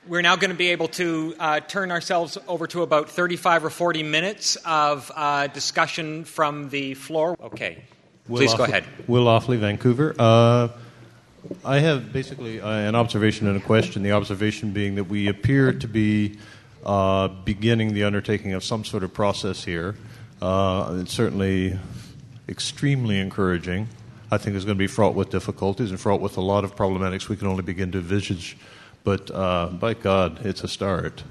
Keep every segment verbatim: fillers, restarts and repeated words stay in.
We're now going to be able to uh, turn ourselves over to about thirty-five or forty minutes of uh, discussion from the floor. Okay. Will Please Offley, go ahead. Will Offley, Vancouver. Uh, I have basically uh, an observation and a question. The observation being that we appear to be uh, beginning the undertaking of some sort of process here. Uh, it's certainly extremely encouraging. I think it's going to be fraught with difficulties and fraught with a lot of problematics we can only begin to envisage. But uh, by God, it's a start.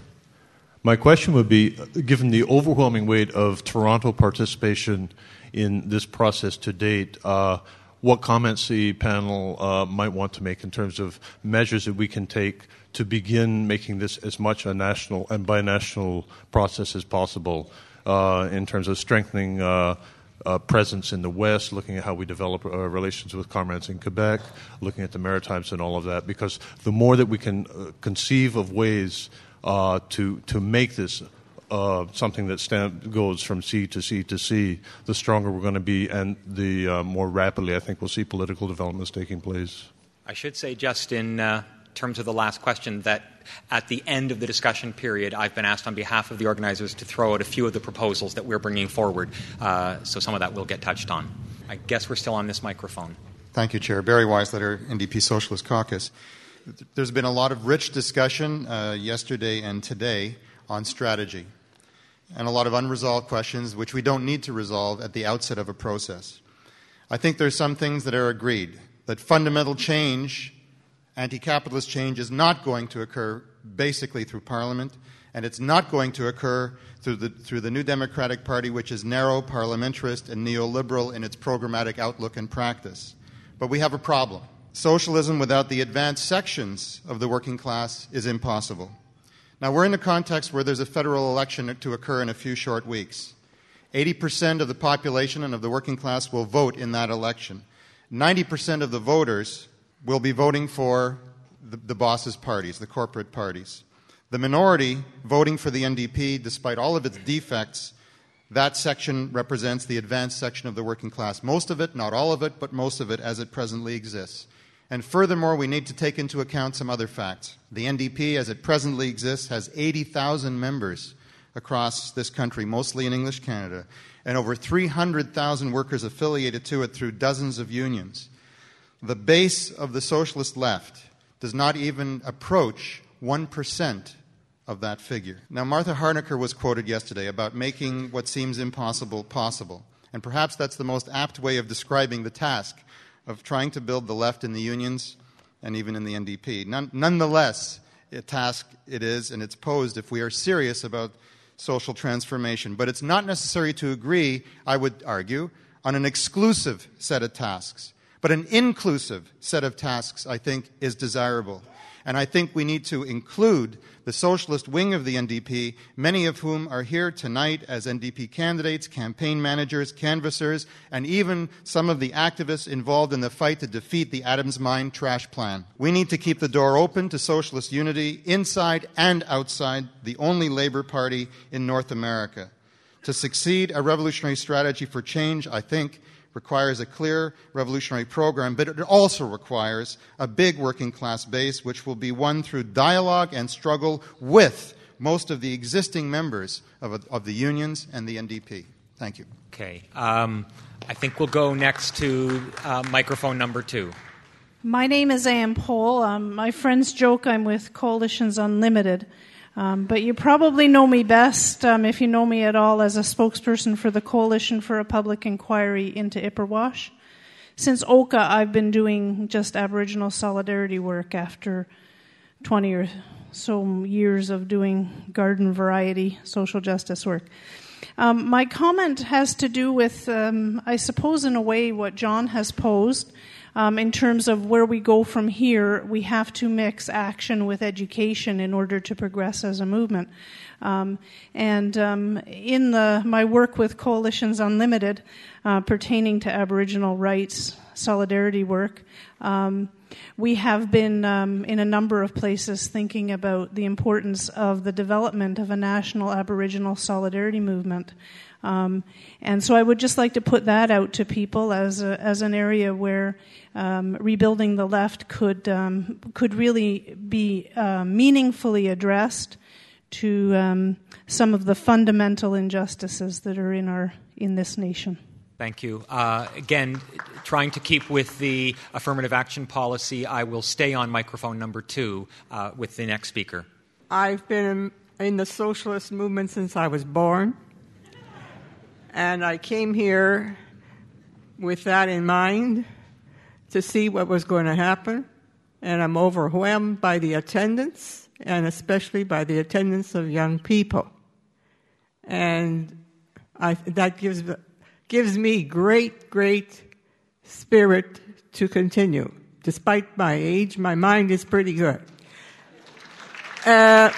My question would be, given the overwhelming weight of Toronto participation in this process to date, uh, what comments the panel uh, might want to make in terms of measures that we can take to begin making this as much a national and binational process as possible uh, in terms of strengthening uh, Uh, presence in the West, looking at how we develop uh, relations with comrades in Quebec, looking at the Maritimes and all of that, because the more that we can uh, conceive of ways uh, to to make this uh, something that stand, goes from sea to sea to sea, the stronger we're going to be, and the uh, more rapidly I think we'll see political developments taking place. I should say, just in uh, terms of the last question, that at the end of the discussion period, I've been asked on behalf of the organizers to throw out a few of the proposals that we're bringing forward. Uh, so some of that will get touched on. I guess we're still on this microphone. Thank you, Chair. Barry Weisletter, N D P Socialist Caucus. There's been a lot of rich discussion uh, yesterday and today on strategy, and a lot of unresolved questions which we don't need to resolve at the outset of a process. I think there's some things that are agreed, that fundamental change, anti-capitalist change, is not going to occur basically through Parliament, and it's not going to occur through the, through the New Democratic Party, which is narrow, parliamentarist, and neoliberal in its programmatic outlook and practice. But we have a problem. Socialism without the advanced sections of the working class is impossible. Now, we're in a context where there's a federal election to occur in a few short weeks. eighty percent of the population and of the working class will vote in that election. ninety percent of the voters will be voting for the, the boss's parties, the corporate parties. The minority voting for the N D P, despite all of its defects, that section represents the advanced section of the working class. Most of it, not all of it, but most of it as it presently exists. And furthermore, we need to take into account some other facts. The N D P, as it presently exists, has eighty thousand members across this country, mostly in English Canada, and over three hundred thousand workers affiliated to it through dozens of unions. The base of the socialist left does not even approach one percent of that figure. Now, Martha Harnacker was quoted yesterday about making what seems impossible possible. And perhaps that's the most apt way of describing the task of trying to build the left in the unions and even in the N D P. None, nonetheless, a task it is, and it's posed if we are serious about social transformation. But it's not necessary to agree, I would argue, on an exclusive set of tasks. But an inclusive set of tasks, I think, is desirable. And I think we need to include the socialist wing of the N D P, many of whom are here tonight as N D P candidates, campaign managers, canvassers, and even some of the activists involved in the fight to defeat the Adams Mine trash plan. We need to keep the door open to socialist unity inside and outside the only Labour Party in North America. To succeed, a revolutionary strategy for change, I think, requires a clear revolutionary program, but it also requires a big working class base, which will be won through dialogue and struggle with most of the existing members of, of the unions and the N D P. Thank you. Okay. Um, I think we'll go next to uh, microphone number two. My name is Ann Pohl. Um, my friends joke I'm with Coalitions Unlimited. Um, but you probably know me best, um, if you know me at all, as a spokesperson for the Coalition for a Public Inquiry into Ipperwash. Since O C A, I've been doing just Aboriginal solidarity work after twenty or so years of doing garden variety social justice work. Um, my comment has to do with, um, I suppose in a way, what John has posed. Um, in terms of where we go from here, we have to mix action with education in order to progress as a movement. Um, and um, in the, my work with Coalitions Unlimited, uh, pertaining to Aboriginal rights, solidarity work. Um, we have been um, in a number of places thinking about the importance of the development of a national Aboriginal solidarity movement. Um, and so I would just like to put that out to people as a, as an area where um, rebuilding the left could um, could really be uh, meaningfully addressed to um, some of the fundamental injustices that are in our in this nation. Thank you. Uh, again, trying to keep with the affirmative action policy, I will stay on microphone number two uh, with the next speaker. I've been in the socialist movement since I was born. And I came here with that in mind to see what was going to happen. And I'm overwhelmed by the attendance, and especially by the attendance of young people. And I, that gives, gives me great, great spirit to continue. Despite my age, my mind is pretty good. Uh,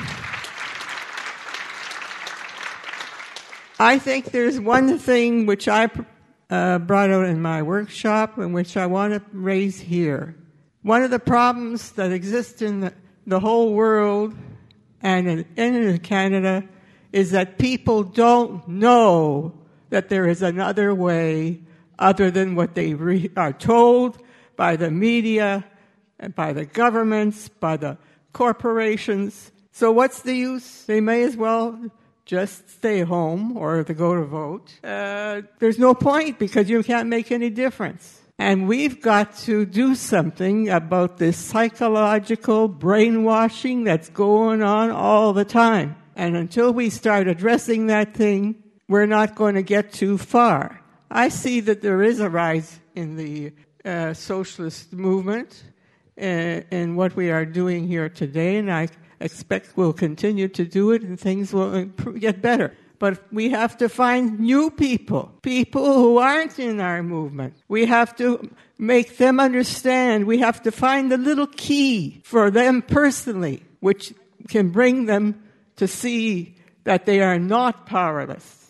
I think there's one thing which I uh, brought out in my workshop and which I want to raise here. One of the problems that exists in the, the whole world and in, in Canada is that people don't know that there is another way other than what they re- are told by the media and by the governments, by the corporations. So what's the use? They may as well just stay home or to go to vote. Uh, there's no point because you can't make any difference. And we've got to do something about this psychological brainwashing that's going on all the time. And until we start addressing that thing, we're not going to get too far. I see that there is a rise in the uh, socialist movement uh, in what we are doing here today, and I expect we'll continue to do it and things will improve, get better. But we have to find new people, people who aren't in our movement. We have to make them understand. We have to find the little key for them personally, which can bring them to see that they are not powerless.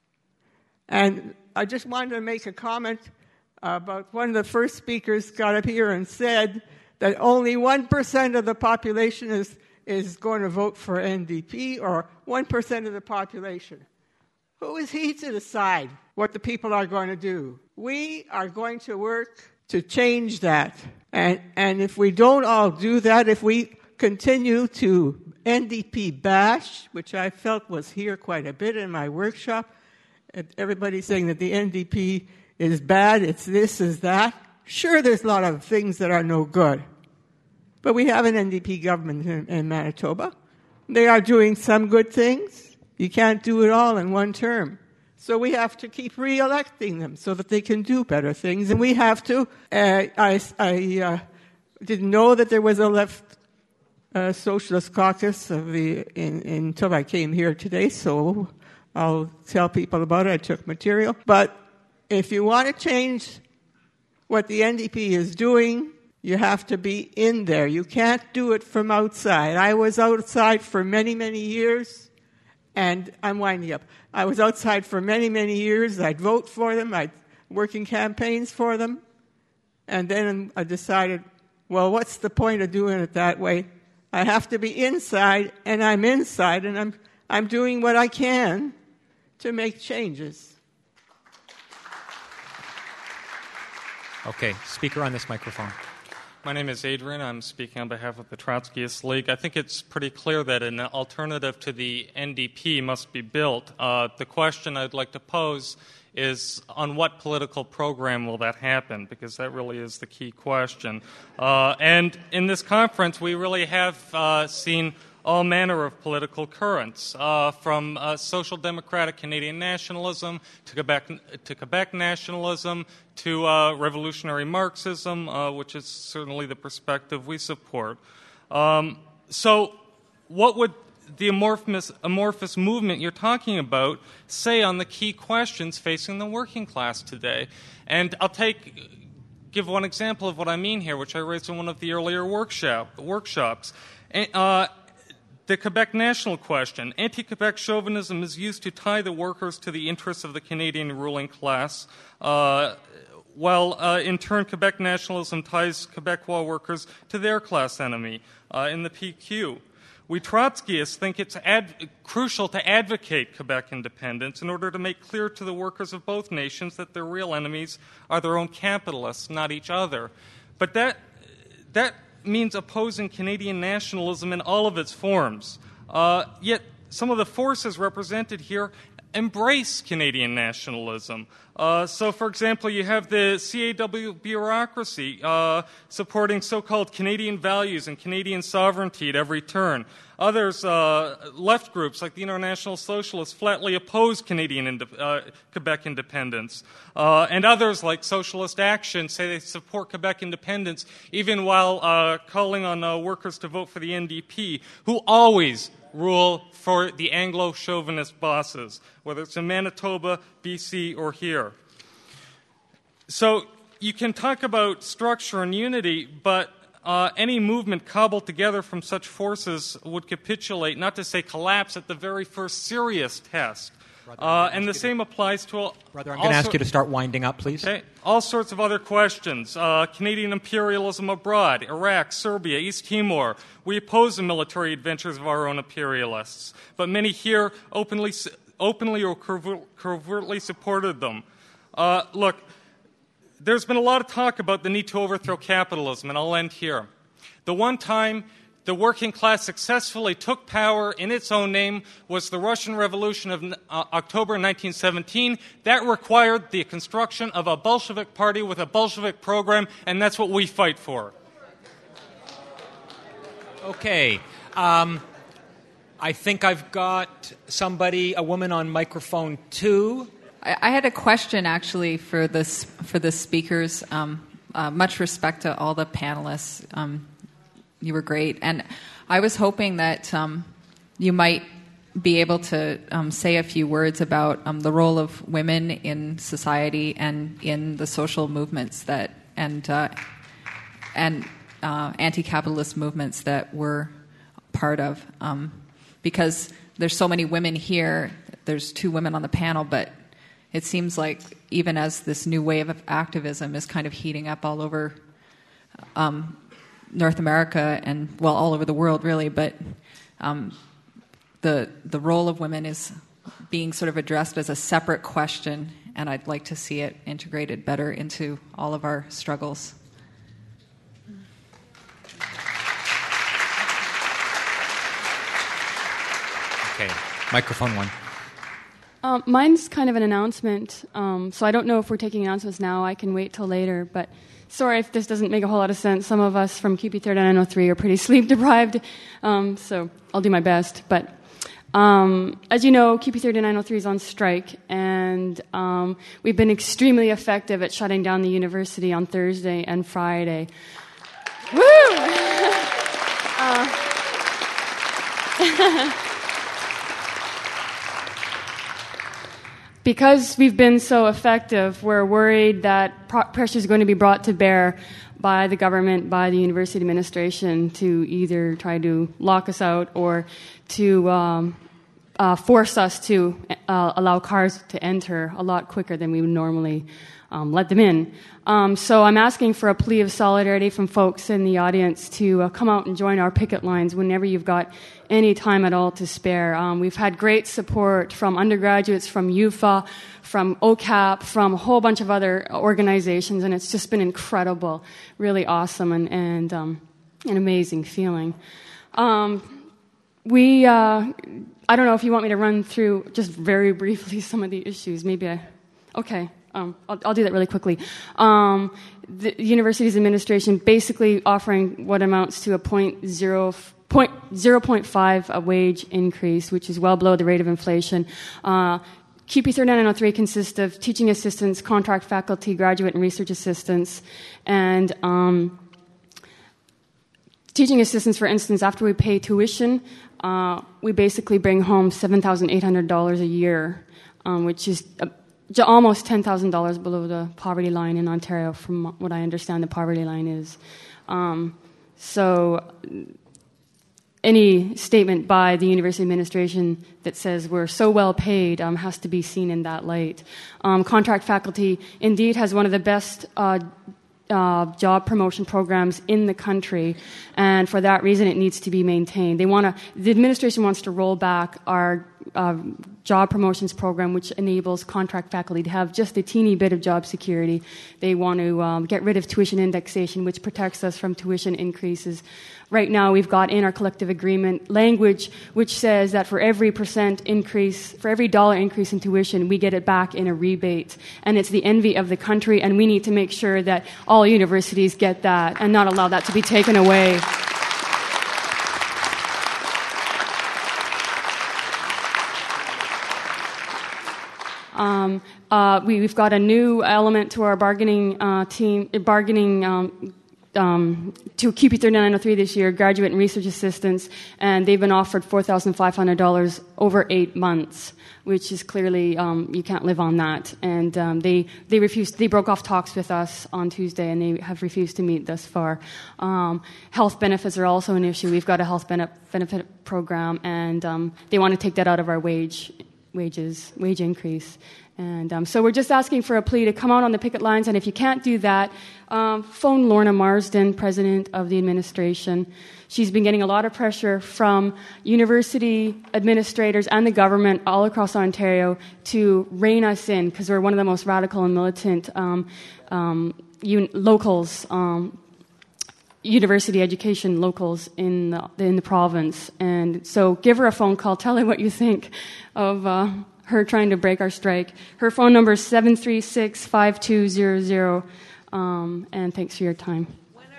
And I just wanted to make a comment about one of the first speakers got up here and said that only one percent of the population is is going to vote for N D P, or one percent of the population. Who is he to decide what the people are going to do? We are going to work to change that. And, and if we don't all do that, if we continue to N D P bash, which I felt was here quite a bit in my workshop, everybody's saying that the N D P is bad, it's this, is that. Sure, there's a lot of things that are no good. But we have an N D P government in, in Manitoba. They are doing some good things. You can't do it all in one term. So we have to keep re-electing them so that they can do better things. And we have to, uh, I, I uh, didn't know that there was a left uh, socialist caucus of the in, in, until I came here today, so I'll tell people about it. I took material. But if you want to change what the N D P is doing, you have to be in there. You can't do it from outside. I was outside for many, many years, and I'm winding up. I was outside for many, many years. I'd vote for them. I'd work in campaigns for them. And then I decided, well, what's the point of doing it that way? I have to be inside, and I'm inside, and I'm I'm doing what I can to make changes. Okay, speaker on this microphone. My name is Adrian. I'm speaking on behalf of the Trotskyist League. I think it's pretty clear that an alternative to the N D P must be built. Uh, the question I'd like to pose is, on what political program will that happen? Because that really is the key question. Uh, and in this conference, we really have uh, seen all manner of political currents, uh, from uh, social democratic Canadian nationalism to Quebec, to Quebec nationalism to uh, revolutionary Marxism, uh, which is certainly the perspective we support. Um, so what would the amorphous, amorphous movement you're talking about say on the key questions facing the working class today? And I'll take give one example of what I mean here, which I raised in one of the earlier workshop, workshops. Uh, the Quebec national question. Anti-Quebec chauvinism is used to tie the workers to the interests of the Canadian ruling class, uh, while uh, in turn Quebec nationalism ties Quebecois workers to their class enemy uh, in the P Q. We Trotskyists think it's ad- crucial to advocate Quebec independence in order to make clear to the workers of both nations that their real enemies are their own capitalists, not each other. But that that means opposing Canadian nationalism in all of its forms. Uh, yet some of the forces represented here embrace Canadian nationalism. Uh, so, for example, you have the C A W bureaucracy uh, supporting so-called Canadian values and Canadian sovereignty at every turn. Others, uh, left groups like the International Socialists, flatly oppose Canadian ind- uh, Quebec independence. Uh, and others, like Socialist Action, say they support Quebec independence, even while uh, calling on uh, workers to vote for the N D P, who always rule for the Anglo-chauvinist bosses, whether it's in Manitoba, B C, or here. So you can talk about structure and unity, but uh, any movement cobbled together from such forces would capitulate, not to say collapse, at the very first serious test. Uh, and the same applies to all... Brother, I'm going to ask you to start winding up, please. Okay. All sorts of other questions. Uh, Canadian imperialism abroad, Iraq, Serbia, East Timor. We oppose the military adventures of our own imperialists. But many here openly, openly or covertly supported them. Uh, look, there's been a lot of talk about the need to overthrow capitalism, and I'll end here. The one time the working class successfully took power in its own name was the Russian Revolution of uh, October nineteen seventeen. That required the construction of a Bolshevik party with a Bolshevik program, and that's what we fight for. Okay. Um, I think I've got somebody, a woman on microphone two. I, I had a question, actually, for, this, for the speakers. Um, uh, much respect to all the panelists. Um, You were great. And I was hoping that um, you might be able to um, say a few words about um, the role of women in society and in the social movements that and uh, and uh, anti-capitalist movements that we're part of. Um, because there's so many women here. There's two women on the panel, but it seems like even as this new wave of activism is kind of heating up all over um North America and, well, all over the world, really, but um, the the role of women is being sort of addressed as a separate question, and I'd like to see it integrated better into all of our struggles. Okay, microphone one. Um, mine's kind of an announcement, um, so I don't know if we're taking announcements now. I can wait till later, but sorry if this doesn't make a whole lot of sense. Some of us from Q P thirty-nine oh three are pretty sleep-deprived, um, so I'll do my best. But um, as you know, Q P thirty-nine oh three is on strike, and um, we've been extremely effective at shutting down the university on Thursday and Friday. Woo! uh, Because we've been so effective, we're worried that pro- pressure is going to be brought to bear by the government, by the university administration, to either try to lock us out or to um, uh, force us to uh, allow cars to enter a lot quicker than we would normally um, let them in. Um, so I'm asking for a plea of solidarity from folks in the audience to uh, come out and join our picket lines whenever you've got any time at all to spare. Um, we've had great support from undergraduates, from U F A, from O C A P, from a whole bunch of other organizations, and it's just been incredible, really awesome, and, and um, an amazing feeling. Um, we, uh, I don't know if you want me to run through just very briefly some of the issues. Maybe I, okay. Um, I'll, I'll do that really quickly. Um, the university's administration basically offering what amounts to a point zero, point, zero point five a wage increase, which is well below the rate of inflation. Uh, Q P thirty-nine oh three consists of teaching assistants, contract faculty, graduate and research assistants, and um, teaching assistants, for instance, after we pay tuition, uh, we basically bring home seven thousand eight hundred dollars a year, um, which is a almost ten thousand dollars below the poverty line in Ontario, from what I understand the poverty line is. Um, so any statement by the university administration that says we're so well paid um, has to be seen in that light. Um, contract faculty indeed has one of the best uh, uh, job promotion programs in the country, and for that reason it needs to be maintained. They want to. The administration wants to roll back our uh, job promotions program, which enables contract faculty to have just a teeny bit of job security. They want to um, get rid of tuition indexation, which protects us from tuition increases. Right now, we've got in our collective agreement language which says that for every percent increase, for every dollar increase in tuition, we get it back in a rebate. And it's the envy of the country, and we need to make sure that all universities get that and not allow that to be taken away. Um, uh, we, we've got a new element to our bargaining uh, team, bargaining um, Um, to Q P thirty-nine oh three this year, graduate and research assistants, and they've been offered four thousand five hundred dollars over eight months, which is clearly, um, you can't live on that. And um, they, they refused, they broke off talks with us on Tuesday, and they have refused to meet thus far. Um, health benefits are also an issue. We've got a health benefit program, and um, they want to take that out of our wage, wages, wage increase. And um, so we're just asking for a plea to come out on the picket lines, and if you can't do that, um, phone Lorna Marsden, president of the administration. She's been getting a lot of pressure from university administrators and the government all across Ontario to rein us in, because we're one of the most radical and militant um, um, un- locals, um, university education locals in the, in the province. And so give her a phone call, tell her what you think of uh, her trying to break our strike. Her phone number is seven three six, five two zero zero, um, and thanks for your time.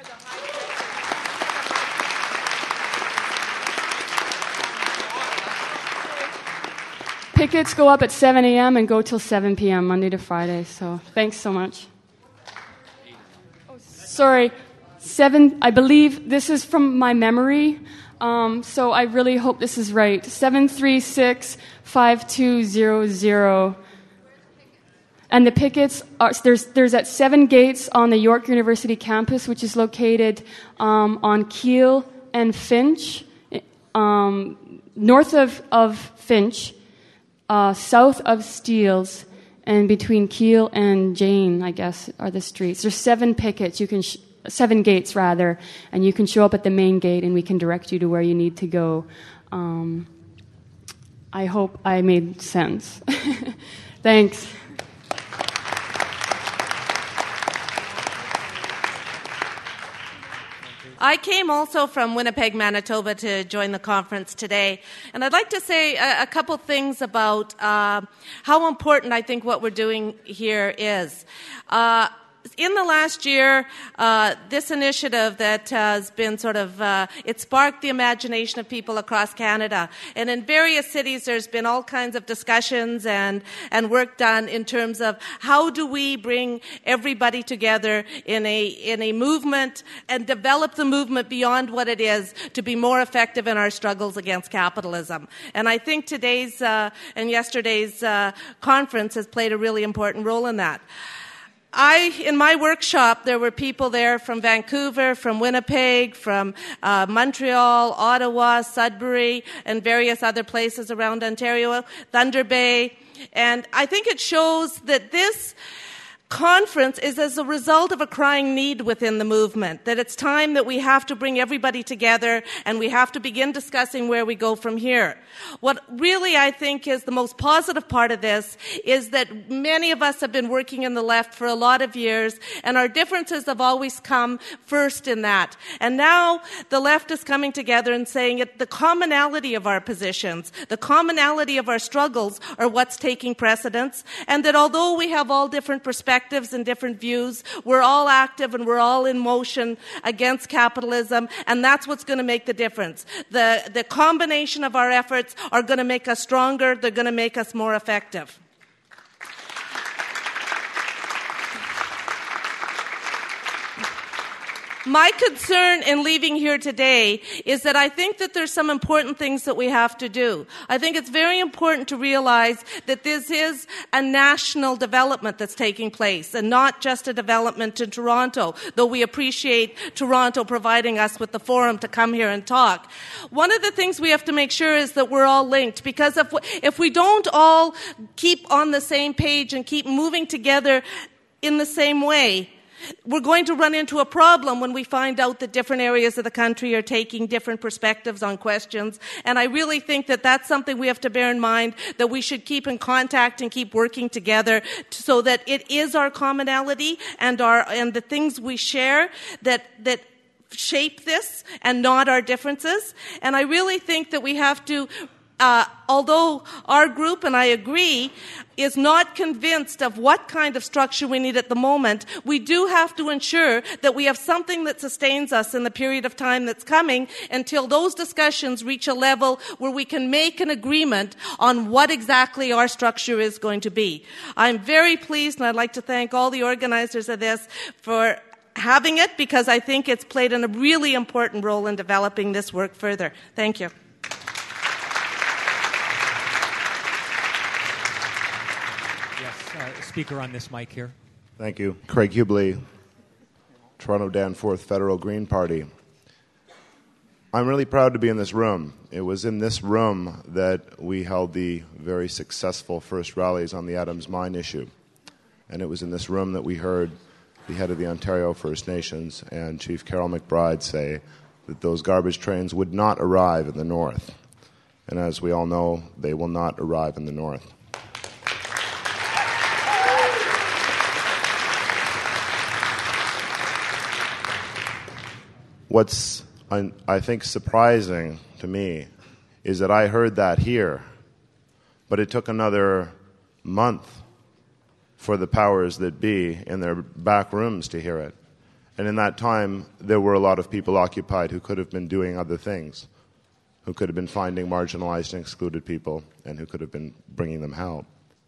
Pickets go up at seven a.m. and go till seven p.m. Monday to Friday, so thanks so much. Oh, sorry, seven, I believe this is from my memory, um, so I really hope this is right. seven three six, five two zero zero. And the pickets are, there's there's at seven gates on the York University campus, which is located um, on Keele and Finch, um, north of, of Finch, uh, south of Steeles, and between Keele and Jane, I guess, are the streets. There's seven pickets. You can sh- seven gates rather, and you can show up at the main gate, and we can direct you to where you need to go. Um, I hope I made sense. Thanks. I came also from Winnipeg, Manitoba to join the conference today. And I'd like to say a, a couple things about uh, how important I think what we're doing here is. Uh, In the last year, uh, this initiative that has been sort of, uh, it sparked the imagination of people across Canada. And in various cities, there's been all kinds of discussions and, and work done in terms of how do we bring everybody together in a, in a movement and develop the movement beyond what it is to be more effective in our struggles against capitalism. And I think today's uh, and yesterday's uh, conference has played a really important role in that. I, in my workshop, there were people there from Vancouver, from Winnipeg, from uh, Montreal, Ottawa, Sudbury, and various other places around Ontario, Thunder Bay. And I think it shows that this conference is as a result of a crying need within the movement, that it's time that we have to bring everybody together and we have to begin discussing where we go from here. What really I think is the most positive part of this is that many of us have been working in the left for a lot of years, and our differences have always come first in that. And now the left is coming together and saying that the commonality of our positions, the commonality of our struggles are what's taking precedence, and that although we have all different perspectives and different views, we're all active and we're all in motion against capitalism, and that's what's going to make the difference. The, the combination of our efforts are going to make us stronger, they're going to make us more effective. My concern in leaving here today is that I think that there's some important things that we have to do. I think it's very important to realize that this is a national development that's taking place and not just a development in Toronto, though we appreciate Toronto providing us with the forum to come here and talk. One of the things we have to make sure is that we're all linked, because if we, if we don't all keep on the same page and keep moving together in the same way, we're going to run into a problem when we find out that different areas of the country are taking different perspectives on questions. And I really think that that's something we have to bear in mind, that we should keep in contact and keep working together so that it is our commonality and our and the things we share that that shape this and not our differences. And I really think that we have to Uh, although our group, and I agree, is not convinced of what kind of structure we need at the moment, we do have to ensure that we have something that sustains us in the period of time that's coming until those discussions reach a level where we can make an agreement on what exactly our structure is going to be. I'm very pleased, and I'd like to thank all the organizers of this for having it, because I think it's played a really important role in developing this work further. Thank you. Uh, speaker on this mic here. Thank you. Craig Hubley, Toronto Danforth Federal Green Party. I'm really proud to be in this room. It was in this room that we held the very successful first rallies on the Adams Mine issue. And it was in this room that we heard the head of the Ontario First Nations and Chief Carol McBride say that those garbage trains would not arrive in the north. And as we all know, they will not arrive in the north. What's, I think, surprising to me is that I heard that here, but it took another month for the powers that be in their back rooms to hear it. And in that time, there were a lot of people occupied who could have been doing other things, who could have been finding marginalized and excluded people, and who could have been bringing them help.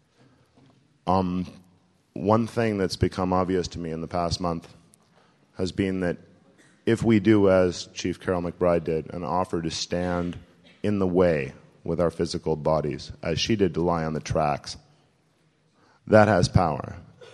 Um, one thing that's become obvious to me in the past month has been that if we do as Chief Carol McBride did and offer to stand in the way with our physical bodies, as she did to lie on the tracks, that has power.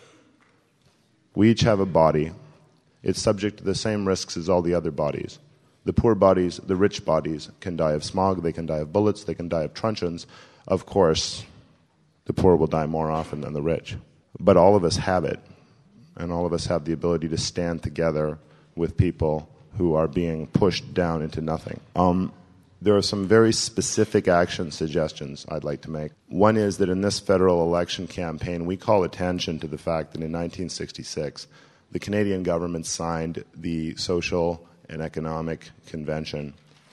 We each have a body. It's subject to the same risks as all the other bodies. The poor bodies, the rich bodies, can die of smog, they can die of bullets, they can die of truncheons. Of course, the poor will die more often than the rich. But all of us have it, and all of us have the ability to stand together with people who are being pushed down into nothing. Um, there are some very specific action suggestions I'd like to make. One is that in this federal election campaign, we call attention to the fact that in nineteen sixty-six, the Canadian government signed the Social and Economic Convention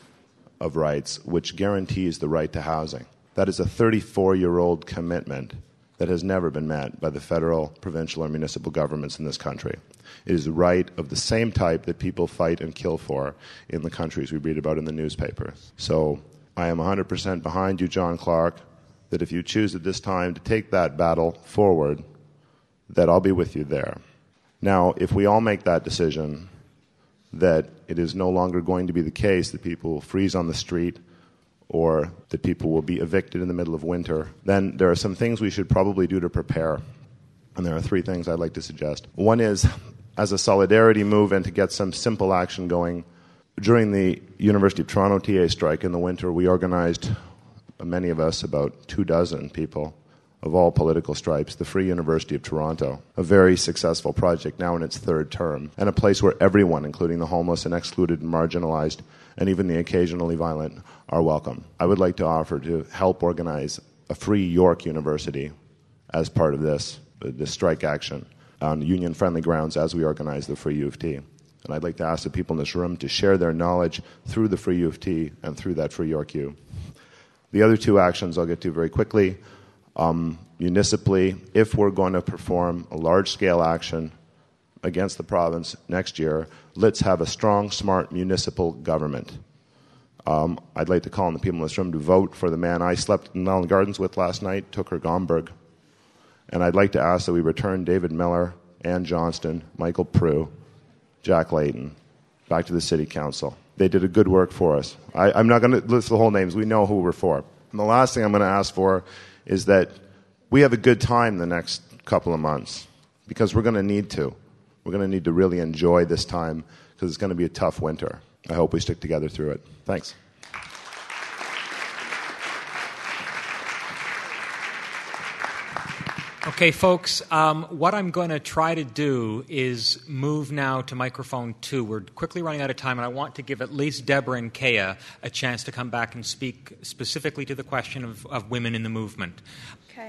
of Rights, which guarantees the right to housing. That is a thirty-four-year-old commitment that has never been met by the federal, provincial, or municipal governments in this country. It is a right of the same type that people fight and kill for in the countries we read about in the newspapers. So I am one hundred percent behind you, John Clark, that if you choose at this time to take that battle forward, that I'll be with you there. Now, if we all make that decision, that it is no longer going to be the case that people will freeze on the street or that people will be evicted in the middle of winter, then there are some things we should probably do to prepare. And there are three things I'd like to suggest. One is, as a solidarity move and to get some simple action going, during the University of Toronto T A strike in the winter, we organized, many of us, about two dozen people of all political stripes, the Free University of Toronto, a very successful project now in its third term, and a place where everyone, including the homeless and excluded and marginalized, and even the occasionally violent, are welcome. I would like to offer to help organize a Free York University as part of this, this strike action on union-friendly grounds as we organize the Free U of T. And I'd like to ask the people in this room to share their knowledge through the Free U of T and through that Free York U. The other two actions I'll get to very quickly. Um, municipally, if we're going to perform a large-scale action against the province next year, let's have a strong, smart municipal government. Um, I'd like to call on the people in this room to vote for the man I slept in Island Gardens with last night, Tucker Gomberg. And I'd like to ask that we return David Miller, Ann Johnston, Michael Prue, Jack Layton, back to the city council. They did a good work for us. I, I'm not going to list the whole names. We know who we're for. And the last thing I'm going to ask for is that we have a good time the next couple of months, because we're going to need to. We're going to need to really enjoy this time, because it's going to be a tough winter. I hope we stick together through it. Thanks. Okay, folks, um, what I'm going to try to do is move now to microphone two. We're quickly running out of time, and I want to give at least Deborah and Kaya a chance to come back and speak specifically to the question of, of women in the movement. Okay.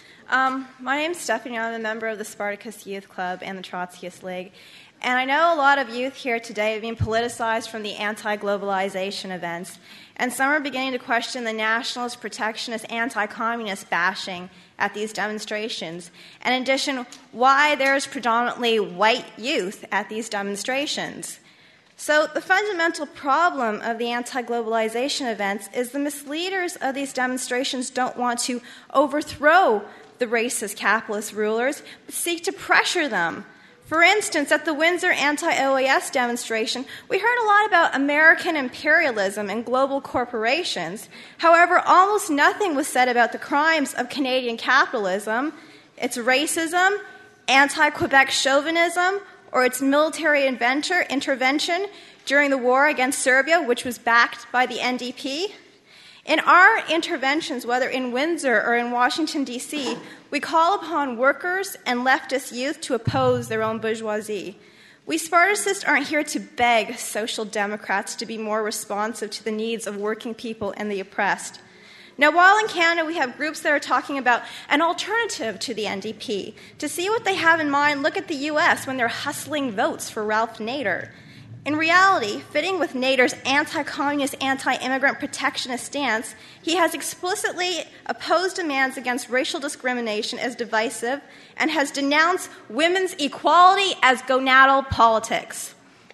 Um, my name's Stephanie. I'm a member of the Spartacus Youth Club and the Trotskyist League. And I know a lot of youth here today have been politicized from the anti-globalization events, and some are beginning to question the nationalist, protectionist, anti-communist bashing at these demonstrations. And in addition, why there's predominantly white youth at these demonstrations. So the fundamental problem of the anti-globalization events is the misleaders of these demonstrations don't want to overthrow the racist capitalist rulers, but seek to pressure them. For instance, at the Windsor anti-O A S demonstration, we heard a lot about American imperialism and global corporations. However, almost nothing was said about the crimes of Canadian capitalism, its racism, anti-Quebec chauvinism, or its military adventure, intervention during the war against Serbia, which was backed by the N D P. In our interventions, whether in Windsor or in Washington, D C, we call upon workers and leftist youth to oppose their own bourgeoisie. We Spartacists aren't here to beg social democrats to be more responsive to the needs of working people and the oppressed. Now, while in Canada we have groups that are talking about an alternative to the N D P, to see what they have in mind, look at the U S when they're hustling votes for Ralph Nader. In reality, fitting with Nader's anti-communist, anti-immigrant protectionist stance, he has explicitly opposed demands against racial discrimination as divisive and has denounced women's equality as gonadal politics.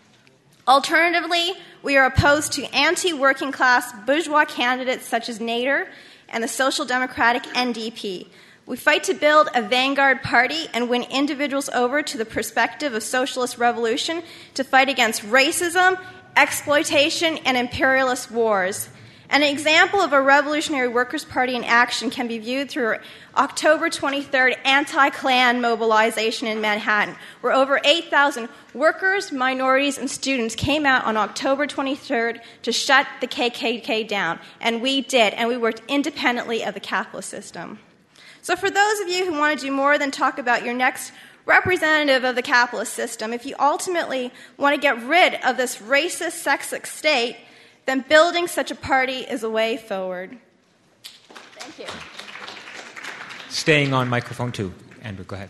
Alternatively, we are opposed to anti-working class bourgeois candidates such as Nader and the Social Democratic N D P. We fight to build a vanguard party and win individuals over to the perspective of socialist revolution to fight against racism, exploitation, and imperialist wars. An example of a revolutionary workers' party in action can be viewed through October twenty-third anti-Klan mobilization in Manhattan, where over eight thousand workers, minorities, and students came out on October twenty-third to shut the K K K down. And we did, and we worked independently of the capitalist system. So for those of you who want to do more than talk about your next representative of the capitalist system, if you ultimately want to get rid of this racist, sexist state, then building such a party is a way forward. Thank you. Staying on microphone two. Andrew, go ahead.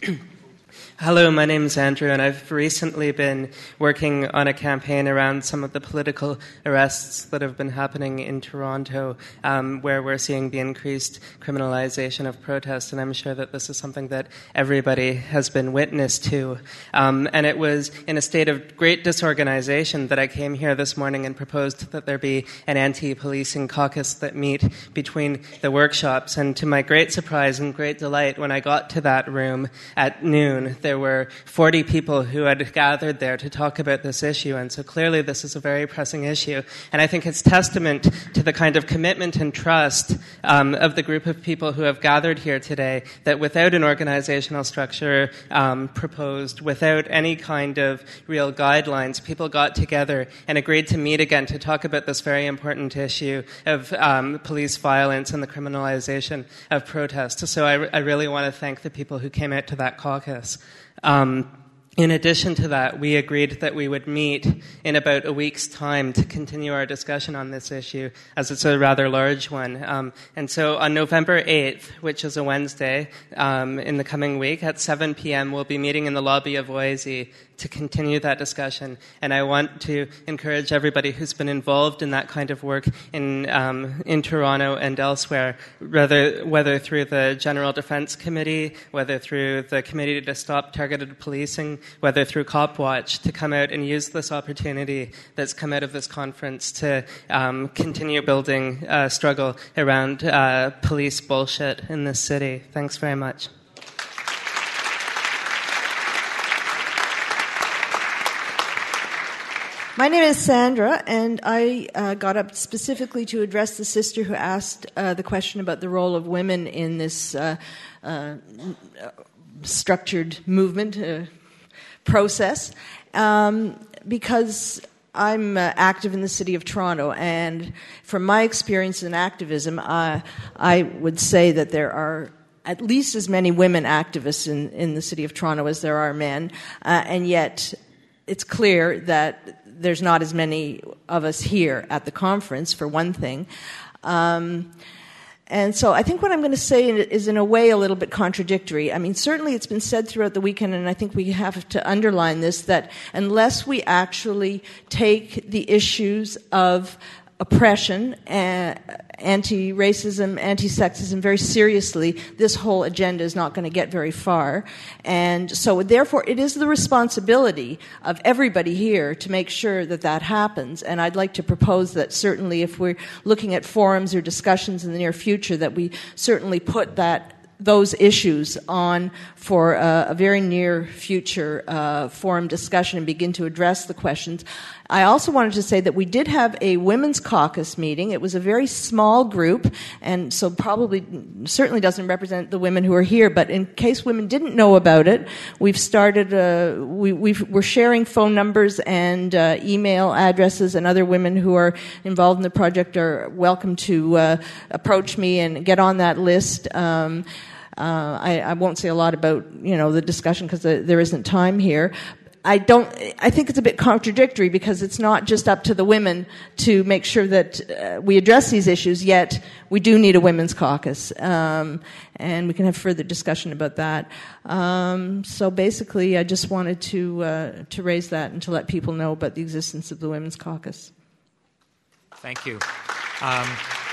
Hello, my name is Andrew, and I've recently been working on a campaign around some of the political arrests that have been happening in Toronto, um, where we're seeing the increased criminalization of protest, and I'm sure that this is something that everybody has been witness to. Um, and it was in a state of great disorganization that I came here this morning and proposed that there be an anti-policing caucus that meet between the workshops, and to my great surprise and great delight, when I got to that room at noon, there were forty people who had gathered there to talk about this issue, and so clearly this is a very pressing issue. And I think it's testament to the kind of commitment and trust um, of the group of people who have gathered here today, that without an organizational structure um, proposed, without any kind of real guidelines, people got together and agreed to meet again to talk about this very important issue of um, police violence and the criminalization of protest. So I, I really want to thank the people who came out to that caucus. Um, in addition to that, we agreed that we would meet in about a week's time to continue our discussion on this issue, as it's a rather large one. Um, and so on November eighth, which is a Wednesday, um, in the coming week at seven p.m., we'll be meeting in the lobby of Oise to continue that discussion. And I want to encourage everybody who's been involved in that kind of work in um, in Toronto and elsewhere, whether, whether through the General Defense Committee, whether through the Committee to Stop Targeted Policing, whether through CopWatch, to come out and use this opportunity that's come out of this conference to um, continue building a struggle around uh, police bullshit in this city. Thanks very much. My name is Sandra, and I uh, got up specifically to address the sister who asked uh, the question about the role of women in this uh, uh, structured movement uh, process, um, because I'm uh, active in the city of Toronto, and from my experience in activism, uh, I would say that there are at least as many women activists in, in the city of Toronto as there are men, uh, and yet it's clear that there's not as many of us here at the conference, for one thing. Um, and so I think what I'm going to say is in a way a little bit contradictory. I mean, certainly it's been said throughout the weekend, and I think we have to underline this, that unless we actually take the issues of oppression, uh, anti-racism, anti-sexism very seriously, this whole agenda is not going to get very far. And so therefore it is the responsibility of everybody here to make sure that that happens. And I'd like to propose that certainly if we're looking at forums or discussions in the near future, that we certainly put that those issues on for uh, a very near future uh, forum discussion and begin to address the questions. I also wanted to say that we did have a women's caucus meeting. It was a very small group, and so probably certainly doesn't represent the women who are here, but in case women didn't know about it, we've started, uh, we, we've, we're sharing phone numbers and uh, email addresses, and other women who are involved in the project are welcome to uh, approach me and get on that list. Um, Uh, I, I won't say a lot about, you know, the discussion because the, there isn't time here. I don't. I think it's a bit contradictory because it's not just up to the women to make sure that uh, we address these issues. Yet we do need a women's caucus, um, and we can have further discussion about that. Um, so basically, I just wanted to uh, to raise that and to let people know about the existence of the women's caucus. Thank you. Um,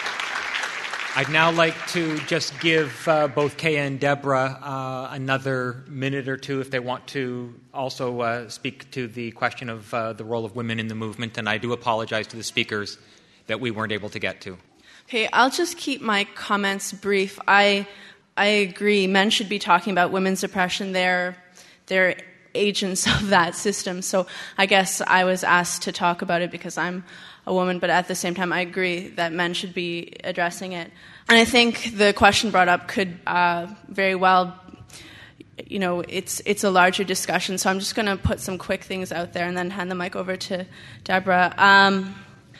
I'd now like to just give uh, both Kaya and Deborah uh, another minute or two if they want to also uh, speak to the question of uh, the role of women in the movement. And I do apologize to the speakers that we weren't able to get to. Okay, I'll just keep my comments brief. I I agree. Men should be talking about women's oppression. They're, they're agents of that system. So I guess I was asked to talk about it because I'm a woman, but at the same time I agree that men should be addressing it. And I think the question brought up could uh, very well, you know, it's it's a larger discussion, so I'm just going to put some quick things out there and then hand the mic over to Deborah. Um,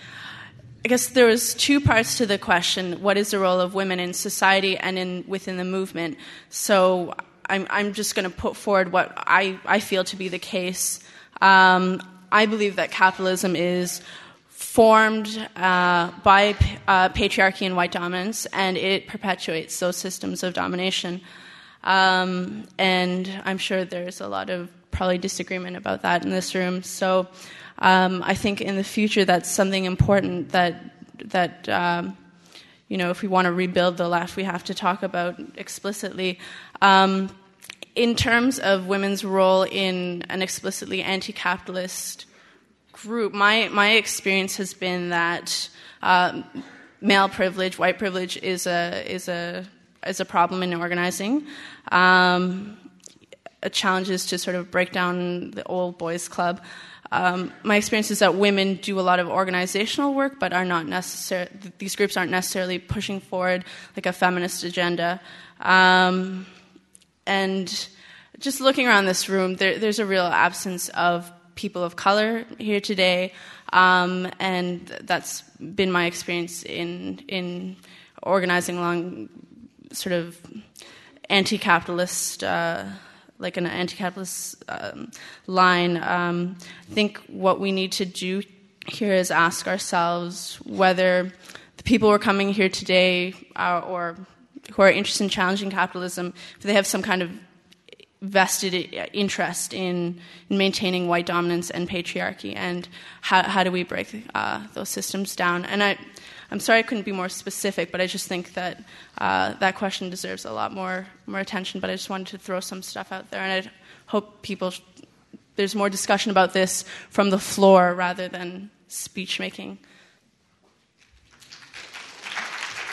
I guess there was two parts to the question: what is the role of women in society and in within the movement? So I'm I'm just going to put forward what I, I feel to be the case. Um, I believe that capitalism is formed uh, by uh, patriarchy and white dominance, and it perpetuates those systems of domination. Um, and I'm sure there's a lot of probably disagreement about that in this room. So um, I think in the future that's something important that that um, you know, if we want to rebuild the left, we have to talk about explicitly. Um, in terms of women's role in an explicitly anti-capitalist group, my my experience has been that uh, male privilege, white privilege, is a is a is a problem in organizing. Um, a challenge is to sort of break down the old boys club. Um, my experience is that women do a lot of organizational work, but are not necessarily, these groups aren't necessarily pushing forward like a feminist agenda. Um, and just looking around this room, there, there's a real absence of people of color here today, um, and that's been my experience in in organizing along sort of anti-capitalist, uh, like an anti-capitalist um, line. Um, I think what we need to do here is ask ourselves whether the people who are coming here today are, or who are interested in challenging capitalism, if they have some kind of vested interest in, in maintaining white dominance and patriarchy, and how, how do we break uh, those systems down? And I, I'm sorry I couldn't be more specific, but I just think that uh, that question deserves a lot more more attention. But I just wanted to throw some stuff out there, and I hope people there's more discussion about this from the floor rather than speech making.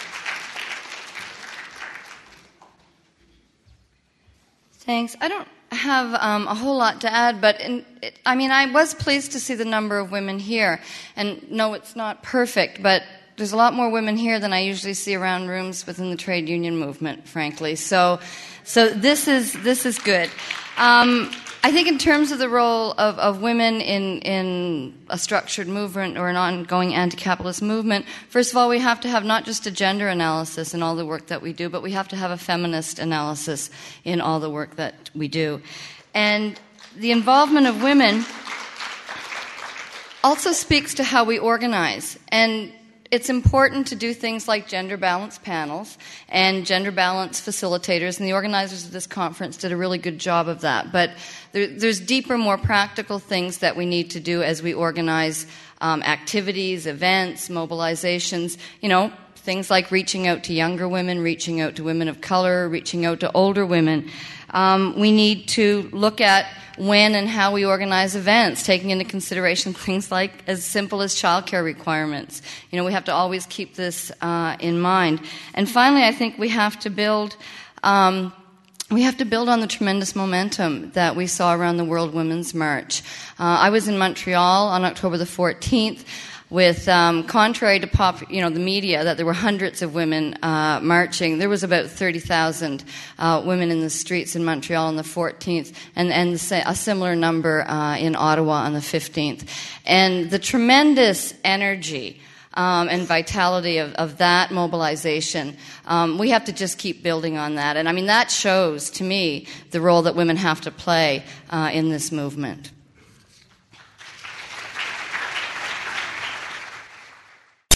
Thanks. I don't have um, a whole lot to add, but in, it, I mean, I was pleased to see the number of women here. And no, it's not perfect, but there's a lot more women here than I usually see around rooms within the trade union movement, frankly. So, so this is this is good. Um, I think in terms of the role of, of women in, in a structured movement or an ongoing anti-capitalist movement, first of all, we have to have not just a gender analysis in all the work that we do, but we have to have a feminist analysis in all the work that we do. And the involvement of women also speaks to how we organize. And it's important to do things like gender balance panels and gender balance facilitators, and the organizers of this conference did a really good job of that. But there, there's deeper, more practical things that we need to do as we organize um, activities, events, mobilizations, you know, things like reaching out to younger women, reaching out to women of color, reaching out to older women. Um, we need to look at when and how we organize events, taking into consideration things like as simple as childcare requirements. You know, we have to always keep this uh, in mind. And finally, I think we have to build um, we have to build on the tremendous momentum that we saw around the World Women's March. Uh, I was in Montreal on October the fourteenth. With, um, contrary to pop, you know, the media, that there were hundreds of women uh, marching, there was about thirty thousand uh, women in the streets in Montreal on the fourteenth, and, and a similar number uh, in Ottawa on the fifteenth. And the tremendous energy um, and vitality of, of that mobilization, um, we have to just keep building on that. And I mean, that shows, to me, the role that women have to play uh, in this movement.